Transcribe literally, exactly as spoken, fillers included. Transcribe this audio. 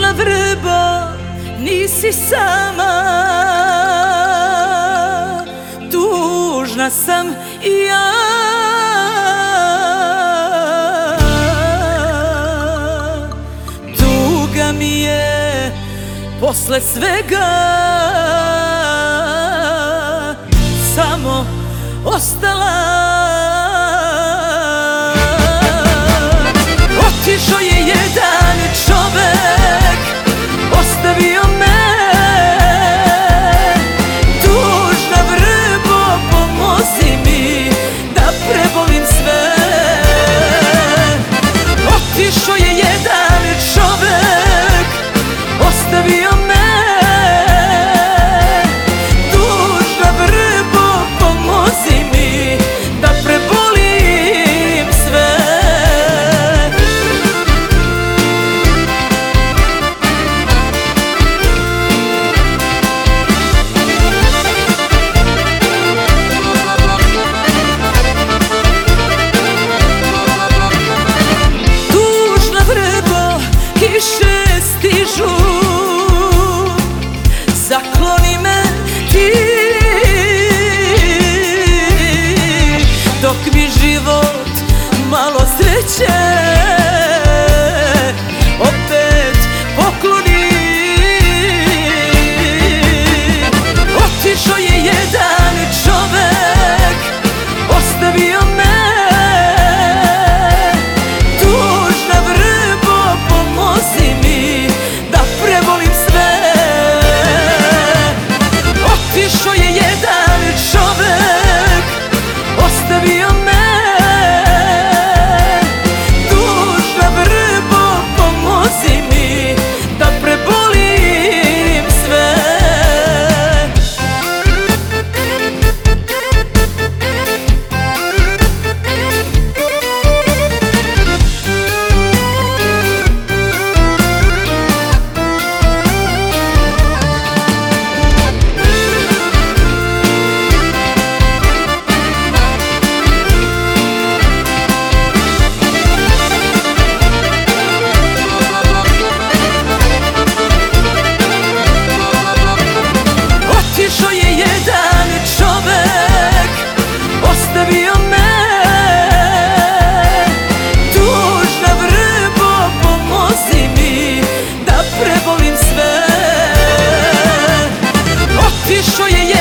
Tužna vrbo, nisi sama, tužna sam i ja. Tuga mi je posle svega samo ostala. Otišao je jedan čovek, ostavio me. Tužna vrbo, pomozi mi da prebolim sve. Otišao je jedan čovek, ostavio me. Tužna vrbo, pomozi mi da prebolim sve. Kiše stižu, zakloni me ti, dok mi život malo sreće opet pokloni. Otišao je jedan čovek, ostavio me. Tužna vrbo, pomozi mi da prebolim sve. Otišao je jedan čovek, ostavio me. Tužna vrbo, pomozi mi da prebolim sve. Otišao je jedan čovek, ostavio me. Tužna vrbo, pomozi mi da prebolim sve. Otišao je